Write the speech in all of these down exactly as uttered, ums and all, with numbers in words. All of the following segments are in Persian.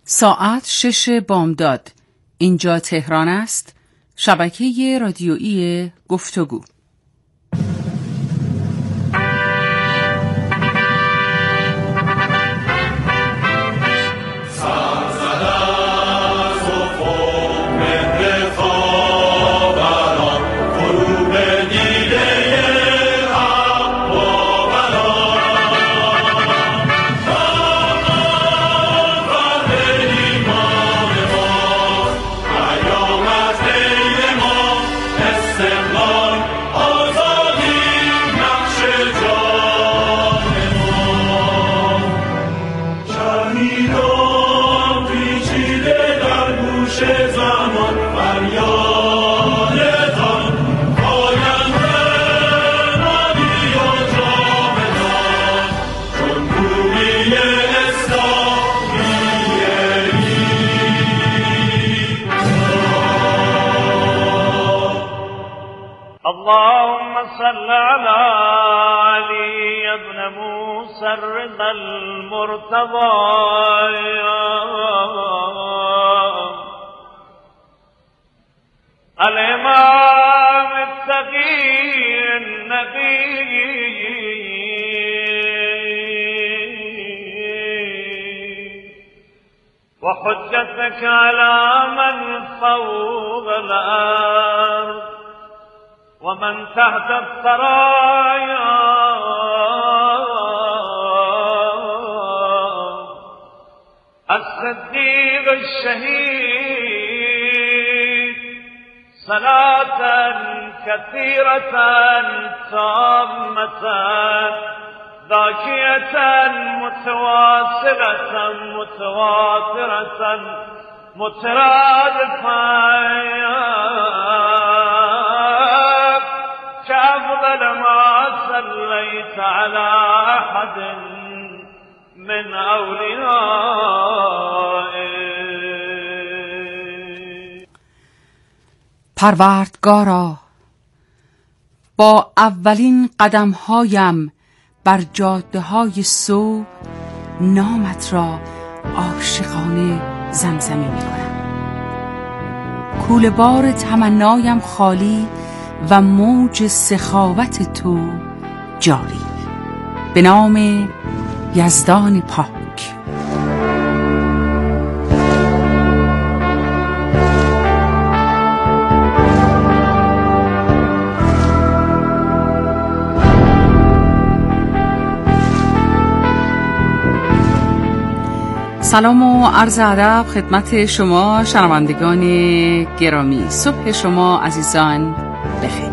ساعت شش بامداد. اینجا تهران است. شبکه رادیویی گفتگو. اللهم صل على علي بن موسى الرضا المرتضى الإمام التقي النبي وحجتك على من فوق الأرض ومن تحت الثرايا الصديق الشهيد صلاة كثيرة تامة ذاكية متواصلة متواترة مترادفة كأفضل ما صليت على أحد من أوليائك. پروردگارا، با اولین قدمهایم بر جاده های صبح نامت را عاشقانه زمزمه می کنم. کوله بار تمنایم خالی و موج سخاوت تو جاری. به نام یزدان پاک. سلام و عرض ادب خدمت شما شنوندگان گرامی. صبح شما عزیزان بخیر.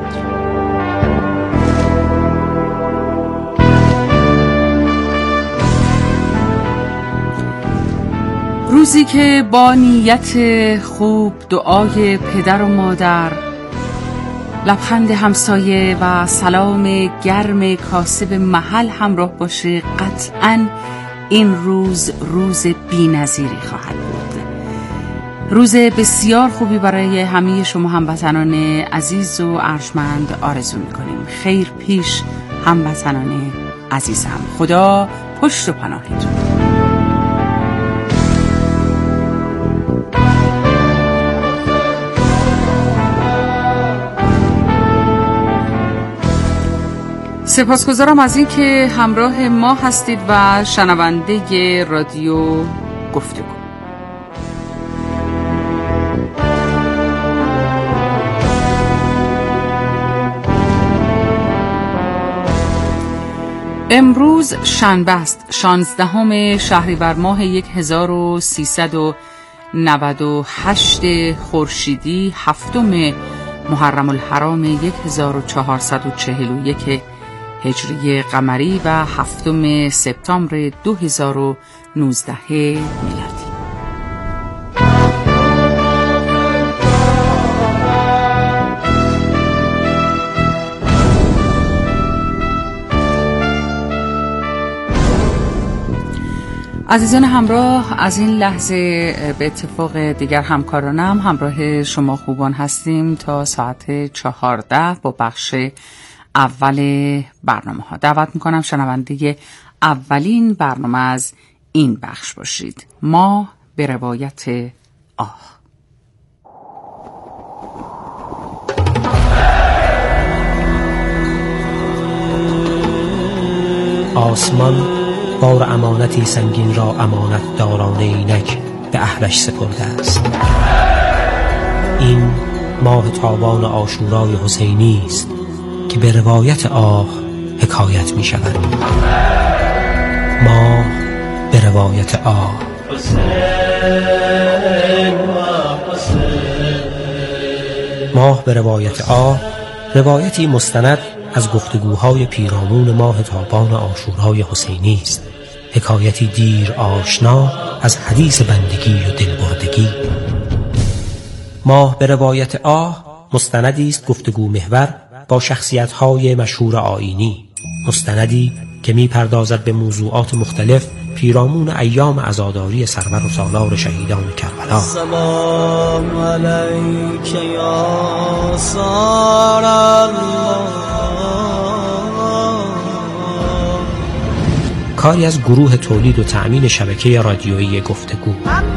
روزی که با نیت خوب، دعای پدر و مادر، لبخند همسایه و سلام گرم کاسب محل همراه باشه، قطعاً این روز روز بی‌نظیری خواهد بود. روز بسیار خوبی برای همه شما هموطنان عزیز و ارجمند آرزو می‌کنیم. خیر پیش هموطنان عزیزم. خدا پشت و پناهتون. سپاسگزارم از این که همراه ما هستید و شنونده رادیو گفتگو. امروز شنبه است، شانزدهم شهریور ماه هزار و سیصد و نود و هشت خورشیدی، هفتم محرم الحرام هزار و چهارصد و چهل و یک هجری قمری و هفتم سپتامبر دو هزار و نوزده میلادی. عزیزان همراه، از این لحظه به اتفاق دیگر همکارانم همراه شما خوبان هستیم تا ساعت چهارده با بخش اول برنامه ها. دعوت میکنم شنونده اولین برنامه از این بخش باشید. ما به روایت آه. آسمان بار امانتی سنگین را امانت دارانه اینک به اهلش سپرده است. این ماه تابان عاشورای حسینی است که به روایت آه حکایت می شود. ماه به روایت آه. ماه به روایت آه روایتی مستند از گفتگوهای پیرامون ماه تابان عاشورای حسینی است. حکایتی دیر آشنا از حدیث بندگی و دلبردگی. ماه به روایت آه مستندی است گفتگو محور با شخصیت‌های مشهور آیینی. مستندی که می‌پردازد به موضوعات مختلف پیرامون ایام عزاداری سرور و سالار شهیدان کربلا. سلام علیک یا سار الله. کاری از گروه تولید و تأمین شبکه رادیویی گفتگو.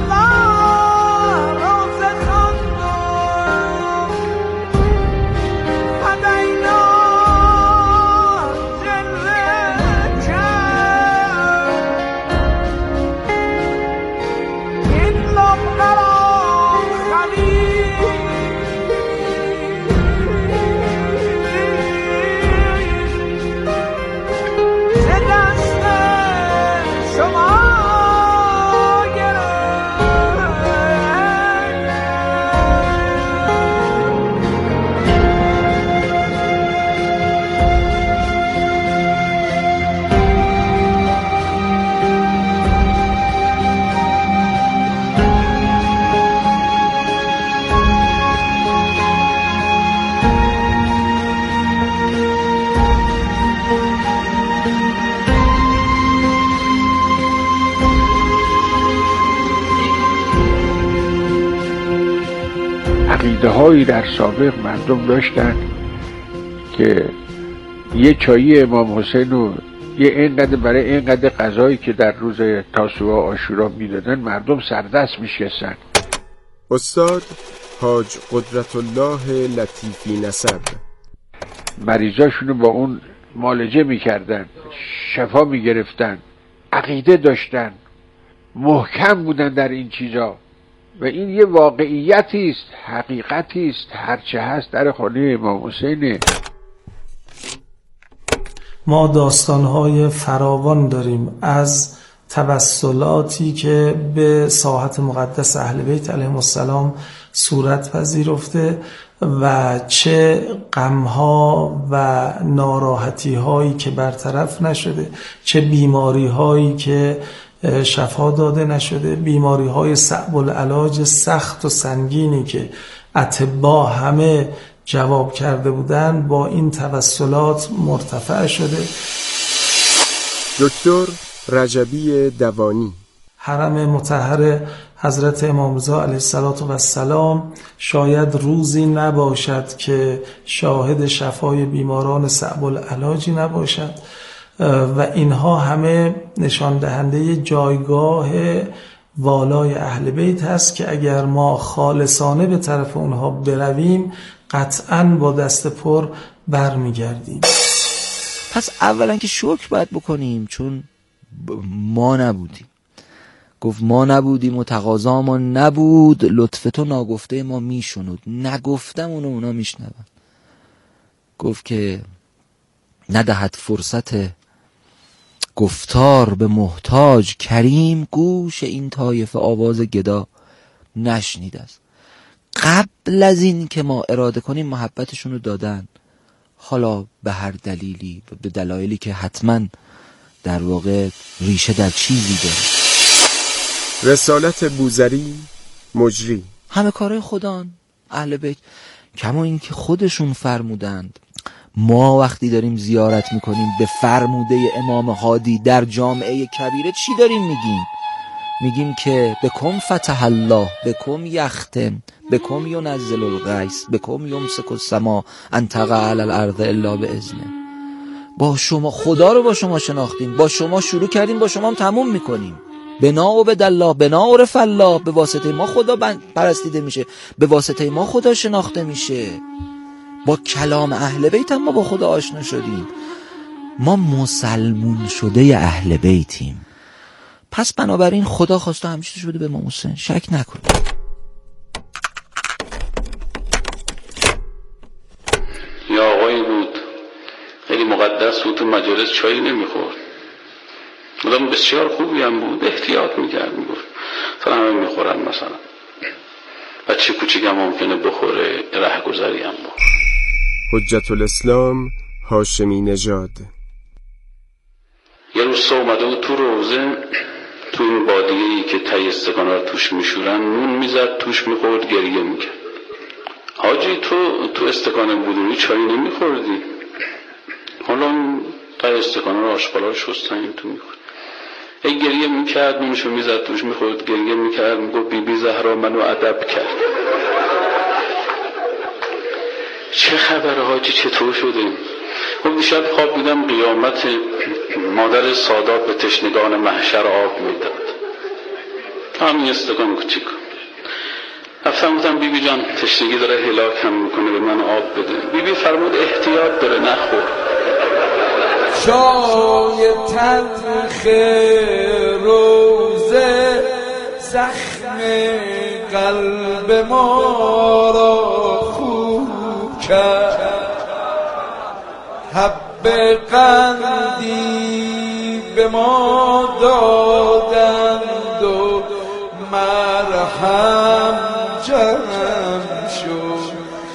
عقیده هایی در سابق مردم داشتن که یه چایی امام حسین و یه اینقدر برای اینقدر غذایی که در روز تاسوعا و عاشورا میدادن مردم سردست میشستن. استاد حاج قدرت الله لطیفی نسب مریضاشونو با اون معالجه میکردن، شفا میگرفتن، عقیده داشتن، محکم بودن در این چیزا و این یه واقعیتی است، حقیقتی است. هرچه هست در خانه امام حسینه. ما داستان‌های فراوان داریم از توسلاتی که به ساحت مقدس اهل بیت علیهم السلام صورت پذیرفته و چه غم‌ها و ناراحتی‌هایی که برطرف نشده، چه بیماری‌هایی که شفا داده نشده، بیماری‌های صعب العلاج سخت و سنگینی که اطباء همه جواب کرده بودن با این توسلات مرتفع شده. دکتر رجبی دوانی. حرم مطهر حضرت امام رضا علیه السلام شاید روزی نباشد که شاهد شفای بیماران صعب العلاجی نباشد و اینها همه نشان دهنده جایگاه والای اهل بیت هست که اگر ما خالصانه به طرف اونها برویم قطعاً با دست پر برمیگردیم. پس اولا که شکر باید بکنیم چون ما نبودیم. گفت ما نبودیم و تقاضا ما نبود، لطف تو ناگفته ما میشنود، نگفتم اونو اونا میشنون. گفت که ندهد فرصت گفتار به محتاج، کریم گوش این طایفه آواز گدا نشنید است. قبل از این که ما اراده کنیم محبتشون رو دادن، حالا به هر دلیلی، به دلایلی که حتما در واقع ریشه در چیزی داره. رسالت بوذری مجری. همه کارهای خدان اهل بیت، کما این که خودشون فرمودند. ما وقتی داریم زیارت میکنیم به فرموده امام هادی در جامعه کبیره چی داریم میگیم؟ میگیم که بکم فتح الله، بکم یختم، بکم ینزل الغیث، بکم یمسک السما ان تقع علی الارض الا باذنه. با شما خدا رو با شما شناختیم، با شما شروع کردیم، با شما هم تموم میکنیم. بنا و بدالله، بنا و رف الله، به واسطه ما خدا پرستیده میشه، به واسطه ما خدا شناخته میشه. با کلام اهل بیت هم ما با خدا آشنا شدیم. ما مسلمون شده اهل بیتیم. پس بنابراین خدا خواسته همیشه شده به امام حسین، شک نکن. یا آقایی بود خیلی مقدس بود، تو مجالس چایی نمیخورد، آدم بسیار خوبی هم بود، احتیاط میکرد، میگفت تا همه میخورن مثلا بچه کوچیک هم ممکنه بخوره، رهگذری هم بود. حجت الاسلام هاشمی نژاد. یه روز صبح اومده بود تو روزه، تو این بادیه‌ای که تی استکانا رو توش میشورن، نون میزد توش میخورد، گریه میکرد. حاجی تو تو استکان بودونی چایی نمیخوردی؟ حالا تی استکانا رو آشغالا رو شستن این تو میخورد. ای گریه میکرد، نونشو میزد توش میخورد، گریه میکرد، میگو بی بی زهرا منو ادب کرد. چه خبره حاجی، چطور شده؟ خب دیشب خواب دیدم قیامت، مادر سادات به تشنگان محشر آب میداد، همین استکان کوچیک. رفتم گفتم بی بی جان تشنگی داره هلاکم میکنه، به من آب بده. بی بی فرمود احتیاط داره نخور. چای تلخ روزه زخم قلب ما را خوب کرد، حب قندی به ما دادند و مرهم جمع شد.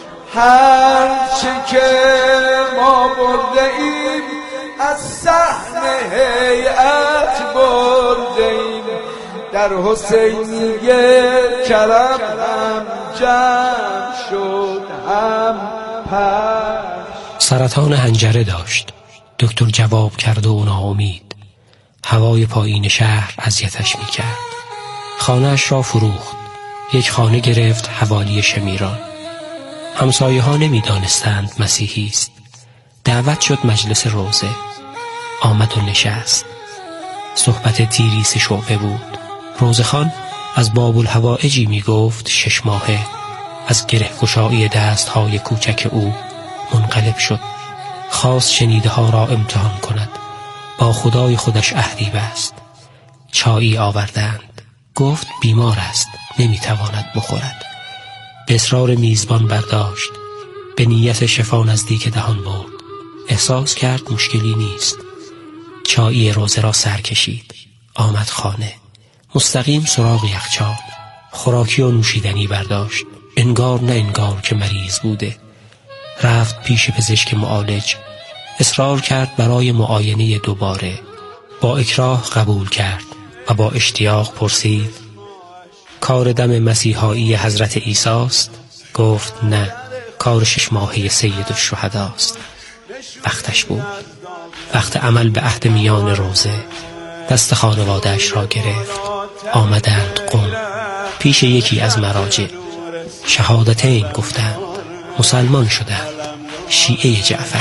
هرچه که ما برده ایم از صحن هیئت برده ایم، در حسینیه کرم هم جمع شد، هم پش. سرطان حنجره داشت. دکتر جواب کرد و ناامید. هوای پایین شهر اذیتش می‌کرد. خانه‌اش را فروخت. یک خانه گرفت حوالی شمیران. همسایه ها نمی‌دانستند مسیحی است. دعوت شد مجلس روزه. آمد و نشست. صحبت تیریس شعبه بود. روزه خان از باب الحوائجی می گفت شش ماهه. از گره گشایی دست های کوچک او منقلب شد. خواست شنیده ها را امتحان کند. با خدای خودش عهدی بست. چایی آوردند. گفت بیمار است، نمیتواند بخورد. به اصرار میزبان برداشت. به نیت شفا نزدیک دهان برد. احساس کرد مشکلی نیست. چایی روزه را سر کشید. آمد خانه. مستقیم سراغ یخچال. خوراکی و نوشیدنی برداشت. انگار نه انگار که مریض بوده. رفت پیش پزشک معالج. اصرار کرد برای معاینه دوباره. با اکراه قبول کرد و با اشتیاق پرسید کار دم مسیحایی حضرت عیسی است؟ گفت نه، کار شش ماهه سید الشهداست. وقتش بود. وقت عمل به عهد میان روزه. دست خانواده‌اش را گرفت. آمدند قم پیش یکی از مراجع. شهادتین گفتند. مسلمان شدند. شیعه جعفری.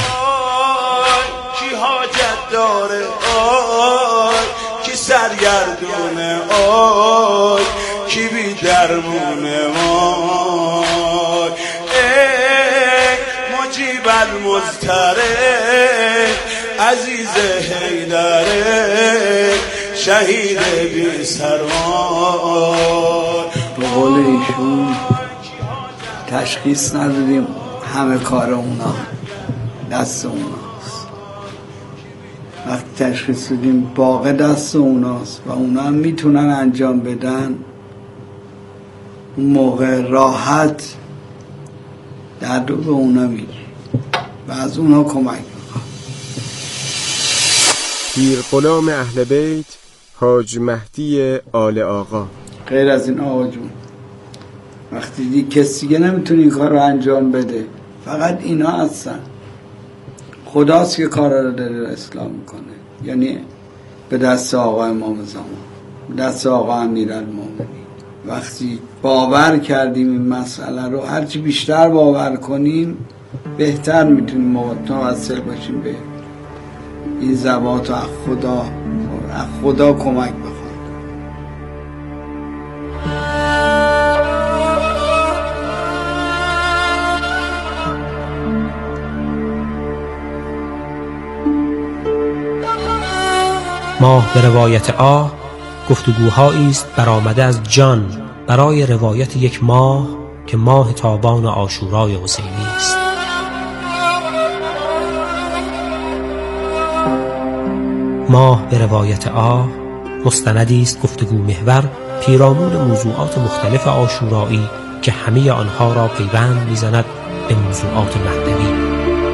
کی حاجت داره آی، کی سرگردونه آی، کی بی درمونه آی، ای مجیب المضطره عزیز حیدره شهید بی سروار. به قول ایشون تشخیص ندادیم، همه کار اونا دست اوناست. وقتی تشخیص دادیم باقی دست اوناست و اونا هم میتونن انجام بدن، اون موقع راحت درد رو به اونا میگی و از اونا کمک میکن. پیر غلام اهل بیت حاج مهدی آل آقا. غیر از این آقا جون، وقتی دی کسی دیگه نمیتونه این کار رو انجام بده، فقط اینا هستن. خداست که کار رو داره اصلاح میکنه. یعنی به دست آقا امام زمان، به دست آقا امیرالمومنین. وقتی باور کردیم این مسئله رو، هرچی بیشتر باور کنیم بهتر میتونیم متوسل باشیم به این ذوات و خدا، از خدا کمک بخواد. ماه به روایت آه گفتگوهایی است برآمده از جان برای روایت یک ماه که ماه تابان عاشورای حسینی است. ماه به روایت آه مستندی است گفتگو محور پیرامون موضوعات مختلف عاشورایی که همه آنها را پیوند می‌زند به موضوعات مهدوی.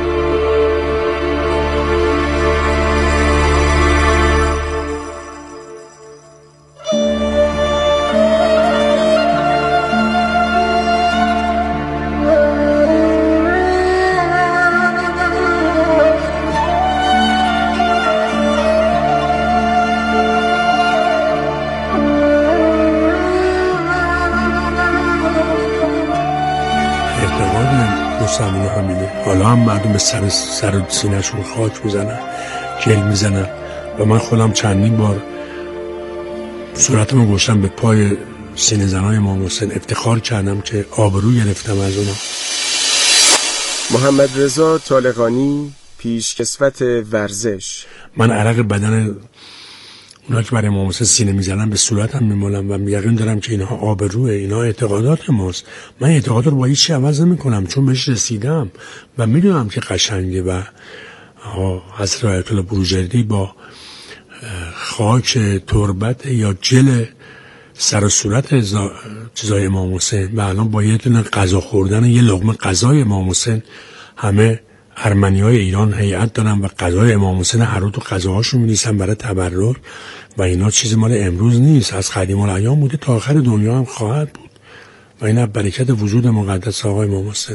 همونه همینه. حالا هم مردم به سر سر و سینه‌شون خاک میزنن، گل میزنن و من خودم چندین بار صورتمو گوشم به پای سینه زنای امام حسین افتخار کردم که آبرو گرفتم از اونا. محمد رضا طالقانی، پیشکسوت ورزش. من عرق بدن اونا که برای امام حسین سینه میزنن به صورتم میمالم و یقین دارم که اینها آبروه، اینها اعتقادات ماست. من اعتقاد رو با هیچ چی عوض نمیکنم چون بهش رسیدم و میدونم که قشنگه. و حضرت آیت الله بروجردی با خاک تربت یا جل سر و صورت چیزای امام حسین و الان با یه دونه غذا خوردن یه لقمه غذای امام حسین همه ارمنیای ایران هیئت دارن و غذای امام حسین هر روز تو غذاهاشون می‌نویسن برای تبرک و اینا چیز مال امروز نیست، از قدیم الایام بوده تا آخر دنیا هم خواهد بود و این برکت وجود مقدس آقای امام حسین.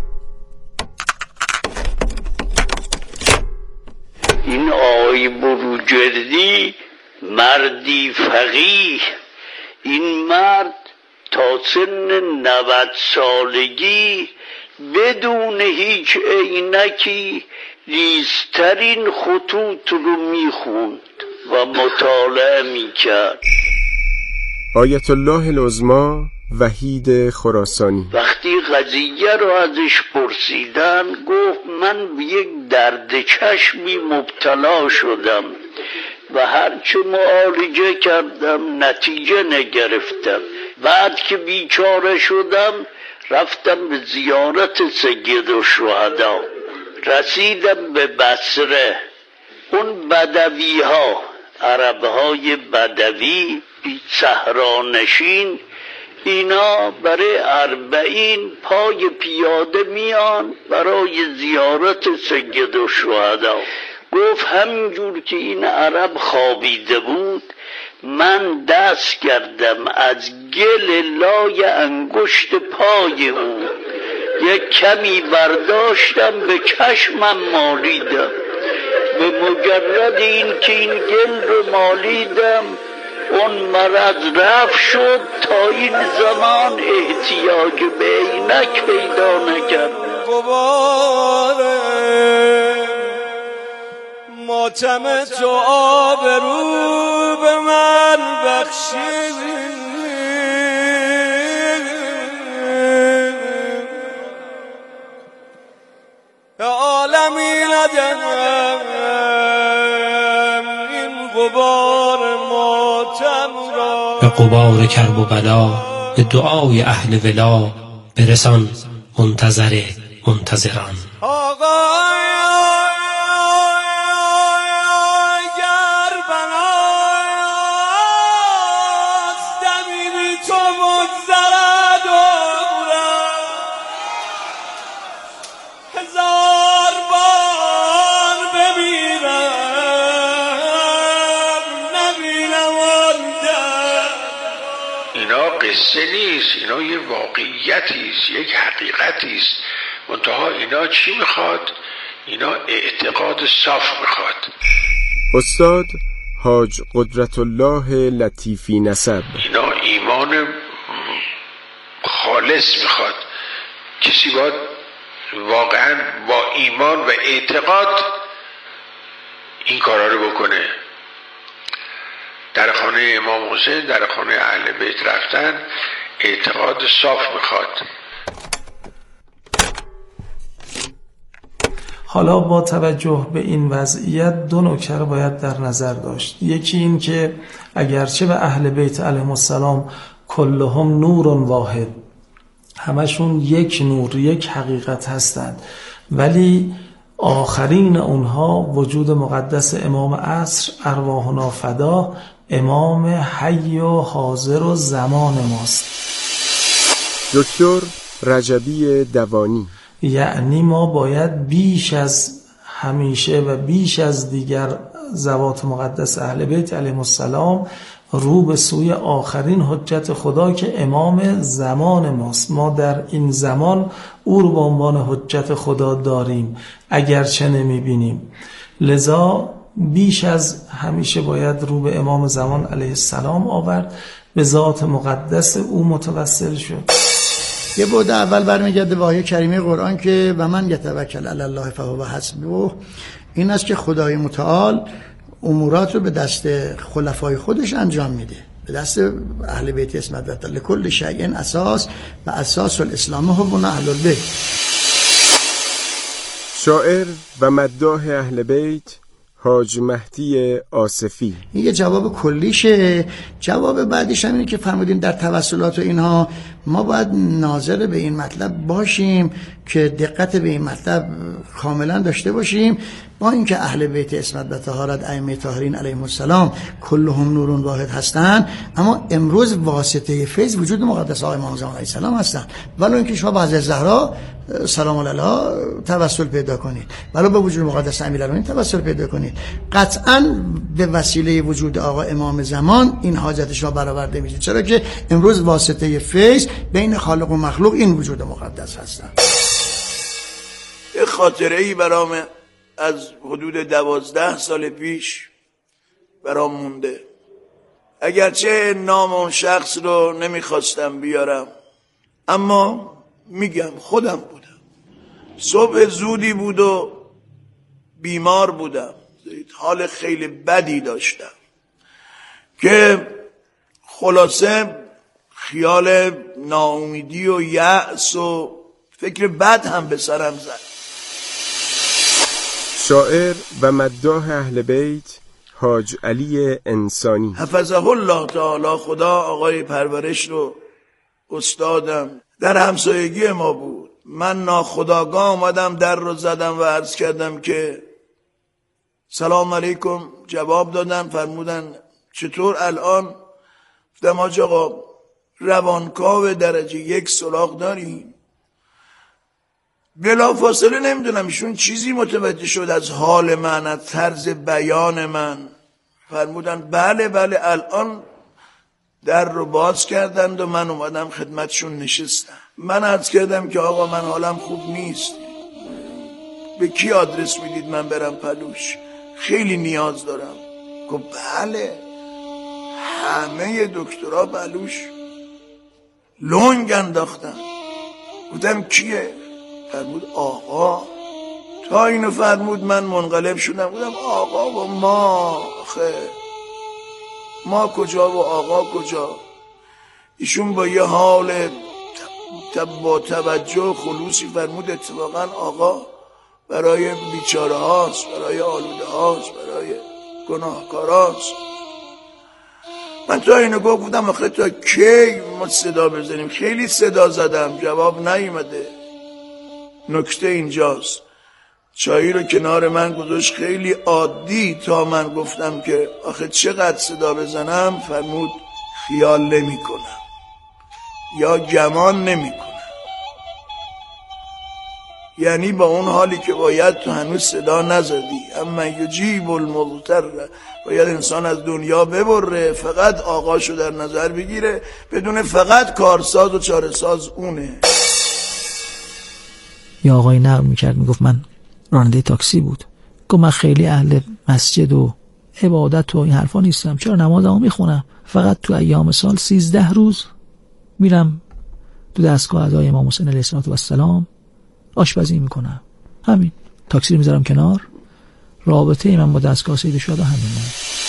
این آقای بروجردی مردی فقیه، این مرد تا سن نود سالگی بدون هیچ عینکی ریزترین خطوط رو میخوند و مطالعه میکرد. آیت الله العظمی وحید خراسانی وقتی قضیه رو ازش پرسیدن گفت من به یک درد چشمی مبتلا شدم و هرچه معالجه کردم نتیجه نگرفتم. بعد که بیچاره شدم رفتم به زیارت سید الشهدا، رسیدم به بصره. اون بدوی ها، عرب های بدوی صحرانشین، اینا برای اربعین پای پیاده میان برای زیارت سید الشهدا. گفت همینجور که این عرب خوابیده بود من دست کردم از گل لای انگشت پای او یک کمی برداشتم به چشمم مالیدم. به مجرد این که این گل رو مالیدم اون مرض رفت شد، تا این زمان احتیاج به عینک پیدا نکرد. ماتم تو آبرو به من بخشیدی، به عالمی ندم این غبار ماتم را. به غبار کرب و بلا به دعای اهل ولا برسان منتظر منتظران. قصه نیست، اینا یه واقعیتی است، یک حقیقتی است. منتها اینا چی میخواد؟ اینا اعتقاد صاف میخواد. استاد حاج قدرت الله لطیفی نسب اینا ایمان خالص میخواد. کسی باید واقعا با ایمان و اعتقاد این کارا رو بکنه. در خانه امام حسین، در خانه اهل بیت رفتن اعتقاد صاف میخواد. حالا با توجه به این وضعیت دو نکته رو باید در نظر داشت. یکی این که اگرچه به اهل بیت علیهم السلام کلهم نور واحد، همشون یک نور، یک حقیقت هستند، ولی آخرین اونها وجود مقدس امام عصر ارواحنا فدا، امام حی و حاضر و زمان ماست. دکتر رجبی دوانی: یعنی ما باید بیش از همیشه و بیش از دیگر ذوات مقدس اهل بیت علیهم السلام رو به سوی آخرین حجت خدا که امام زمان ماست. ما در این زمان او رو به عنوان حجت خدا داریم اگرچه نمیبینیم، لذا بیش از همیشه باید رو به امام زمان علیه السلام آورد، به ذات مقدس او متوسل شد. یه بعد اول برمیگرده به آیه کریمه قرآن که و من یتوکل علی الله فهو حسبه. این است که خدای متعال امورات رو به دست خلفای خودش انجام میده، به دست اهل بیت اسمت و لکل شیء اساس و اساس الاسلام حب اهل البیت. شاعر و مداح اهل بیت حاج مهدی آصفی: این یه جواب کلیشه. جواب بعدیش هم اینه که فرمودین در توسلات و اینها ما باید ناظر به این مطلب باشیم که دقت به این مطلب کاملا داشته باشیم. با اینکه اهل بیت اسمت و طهارت ائمه طاهرین علیهم السلام کلهم نور واحد هستند، اما امروز واسطه فیض وجود مقدس آقای امام زمان علیه السلام هستند. ولو اینکه شما به حضرت زهرا سلام علیها توسل پیدا کنید، ولو به وجود مقدس امیرالمومنین توسل پیدا کنید، قطعاً به وسیله وجود آقا امام زمان این حاجت شما برآورده میشه، چرا که امروز واسطه فیض بین خالق و مخلوق این وجود مقدس هستند. یه خاطره ای برام از حدود دوازده سال پیش برام مونده، اگرچه نام اون شخص رو نمیخواستم بیارم، اما میگم خودم بودم. صبح زودی بود و بیمار بودم، حال خیلی بدی داشتم که خلاصه خیال ناامیدی و یأس و فکر بد هم به سرم زد. شاعر و مداح اهل بیت حاج علی انسانی: حفظه الله تعالی، خدا آقای پرورش رو، استادم، در همسایگی ما بود. من ناخودآگاه آمدم در رو زدم و عرض کردم که سلام علیکم. جواب دادن، فرمودن چطور الان؟ گفتم حاج آقا روانکاو درجه یک سراغ داریم؟ بلا فاصله نمیدونم ایشون چیزی متوجه شد از حال من، از طرز بیان من. فرمودن بله بله. الان در رو باز کردند و من اومدم خدمتشون نشستم. من عرض کردم که آقا من حالم خوب نیست، به کی آدرس میدید من برم پلوش؟ خیلی نیاز دارم. گفت بله همه دکترها پلوش لنگ انداختن. گفتم کیه؟ فرمود آقا. تا اینو فرمود من منقلب شدم، گفتم آقا و ما خیر ما کجا و آقا کجا؟ ایشون با یه حال با توجه و خلوصی فرمود اتفاقا آقا برای بیچاره هاست، برای آلوده هاست، برای گناهکار هاست. من تا اینو گفتم آخه تا کی ما صدا بزنیم؟ خیلی صدا زدم جواب نیومده. نکته اینجاست، چایی رو کنار من گذاشت خیلی عادی تا من گفتم که آخه چقدر صدا بزنم، فرمود خیال نمی کنم یا گمان نمی کنم. یعنی با اون حالی که باید تو هنوز صدا نزدی. اما یجیب المضطر، باید انسان از دنیا ببره، فقط آقاشو در نظر بگیره، بدون فقط کارساز و چاره‌ساز اونه. یا آقای نقل میکرد، میگفت من راننده تاکسی بود، گفت من خیلی اهل مسجد و عبادت و این حرفا نیستم، چرا نمازمو میخونم، فقط تو ایام سال سیزده روز میرم تو دستگاه ادای امام حسین علیه السلام آشپزی میکنم، همین. تاکسی رو میذارم کنار، رابطه من با دستگاه سید شهدا همینه.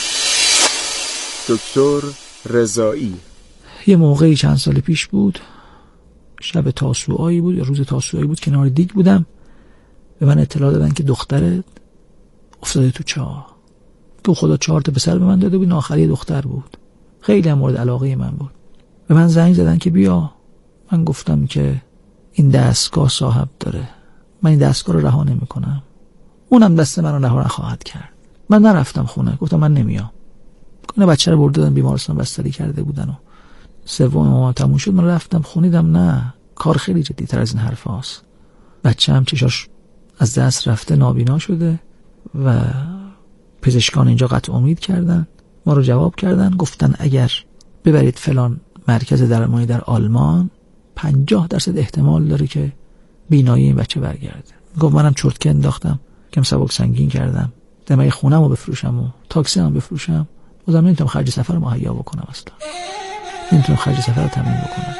دکتر رضایی: یه موقعی چند سال پیش بود، شب تاسوعایی بود یا روز تاسوعایی بود، کنار دیگ بودم به من اطلاع دادن که دخترت افتاده تو چاه. تو خدا چهار تا پسر به من داده بود، آخری دختر بود. خیلی هم مورد علاقه من بود. به من زنگ زدن که بیا. من گفتم که این دستگاه صاحب داره، من این دستگاه رو رها نمی‌کنم. اونم دست من رو رها نخواهد کرد. من نرفتم خونه، گفتم من نمیام. اون بچه رو بردن بیمارستان بستری کرده بودن و سوم ماه تموم شد. من رفتم خونیدم نه، کار خیلی جدی‌تر از این حرف هاست. بچه هم چشاش از دست رفته، نابینا شده و پزشکان اینجا قطع امید کردن. ما رو جواب کردن، گفتن اگر ببرید فلان مرکز درمانی در آلمان پنجاه درصد احتمال داره که بینایی این بچه برگرده. گفت منم چرتکه انداختم، کم سبک سنگین کردم، دمای خونم رو بفروشم و تاکسی هم بفروشم، بازم نمیتونم خرج سفر مهیا بکنم، اصلا نمیتونم خرج سفر رو تامین بکنم.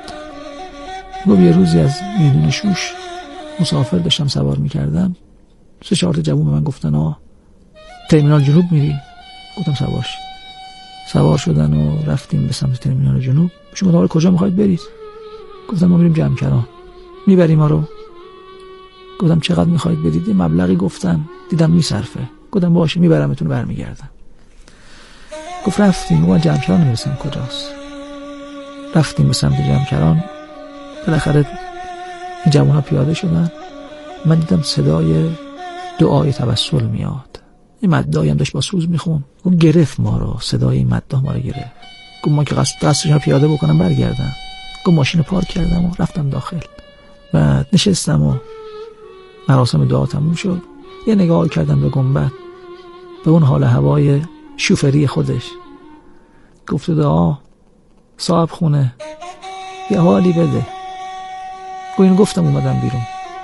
گفت یه روزی از میدون شوش مسافر داشتم سوار میکردم، سه چهار تا جوون به من گفتن آه ترمینال جنوب میری؟ گفتم سوار شید. سوار شدن و رفتیم به سمت ترمینال جنوب. شما حالا کجا میخواید برید؟ گفتم ما میریم جمکران. میبری ما رو؟ گفتم چقدر میخواید بدید؟ یه مبلغی گفتن، دیدم میصرفه. گفتم باشه میبرمتون برمیگردم. گفت رفتیم. ما جمکران نمیرسیم کجاست. رفتیم به سمت جمکران. بالاخره این جوونا پیاده شدن. من دیدم صدای دعای توسل میاد. این مددایی هم داشت با سوز میخون. اون گرفت ما رو، صدای این مددا ما رو گرفت. گفت ما که قصد دستشون پیاده بکنم برگردم. گفت ماشین پارک کردم و رفتم داخل و نشستم و مراسم دعا تموم شد. یه نگاه کردم به گنبد، به اون حال هوای شوفری خودش. گفت دعا صاحب خونه یه حالی بده. گفت اینو گفتم اومدم بیرون.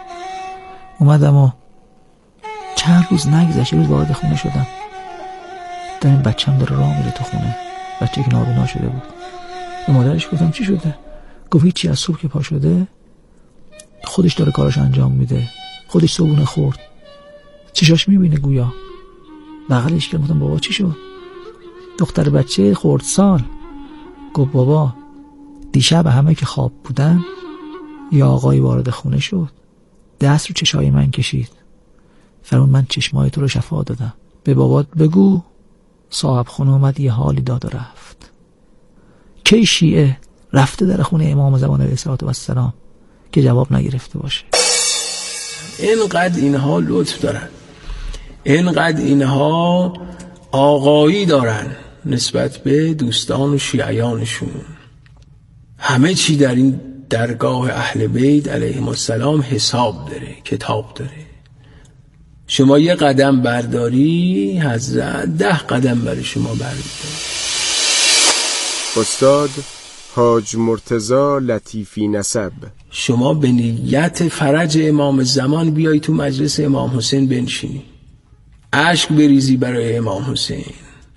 اومدم و چند روز نگذشت، روز وارد خونه شدم. دیدم بچه‌م داره راه میره تو خونه، بچه که نابینا شده بود. به مادرش گفتم چی شده؟ گفت هیچی، از صبح که پا شده خودش داره کارش انجام میده، خودش صبحونه خورد، چشاش میبینه گویا. بغلش کردم، گفتم بابا چی شد؟ دختر بچه خردسال. گفت بابا دیشب همه که خواب بودن یا آقای وارد خونه شد، دست رو چشای من کشید، فرمود من چشمای تو رو شفا دادم، به بابات بگو صاحب خونه اومد یه حالی داد و رفت. کی شیعه رفته در خونه امام زمان علیه السلام که جواب نگرفته باشه؟ اینقدر اینها لطف دارن، اینقدر اینها آقایی دارن نسبت به دوستان و شیعیانشون. همه چی در این درگاه اهل بیت علیهم السلام حساب داره، کتاب داره. شما یه قدم برداری، حضرت ده قدم برای شما برداری. استاد حاج مرتضی لطیفی نسب، شما به نیت فرج امام زمان بیایی تو مجلس امام حسین بنشینی، اشک بریزی برای امام حسین،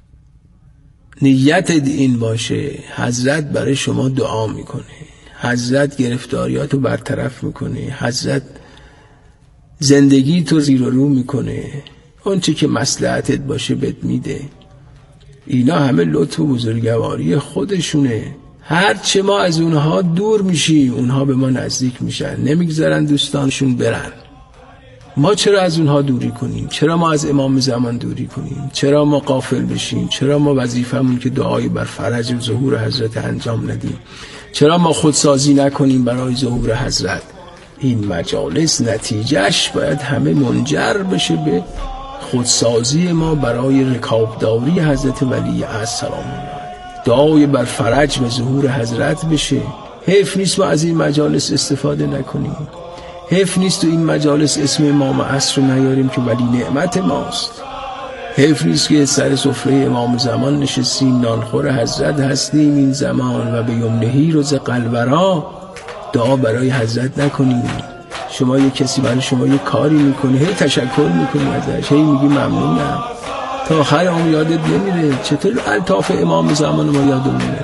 نیت این باشه حضرت برای شما دعا میکنه، حضرت گرفتاریاتو برطرف میکنه، حضرت زندگی تو زیر و رو میکنه، اون چی که مصلحتت باشه بهت میده. اینا همه لطف و بزرگواری خودشونه. هرچه ما از اونها دور میشیم اونها به ما نزدیک میشن، نمیگذارن دوستانشون برن. ما چرا از اونها دوری کنیم؟ چرا ما از امام زمان دوری کنیم؟ چرا ما غافل بشیم؟ چرا ما وظیفمون که دعایی بر فرج و ظهور حضرت انجام ندیم؟ چرا ما خودسازی نکنیم برای ظهور حضرت؟ این مجالس نتیجهش باید همه منجر بشه به خودسازی ما برای رکابداری حضرت ولی السلام. دعای بر فرج و ظهور حضرت بشه. حیف نیست ما از این مجالس استفاده نکنیم. حیف نیست تو این مجالس اسم امام عصر رو نیاریم که ولی نعمت ماست. حیف نیست که سر سفره امام زمان نشستیم، نانخور حضرت هستیم این زمان و به یمنهی روز قلورا دعا برای حضرت نکنیم. شما یه کسی برای شما یه کاری میکنه، هی تشکر میکنی ازش، هی میگی ممنونم، تا آخر اون یادت نمیره. چطور الطاف امام زمان ما یادمون میره؟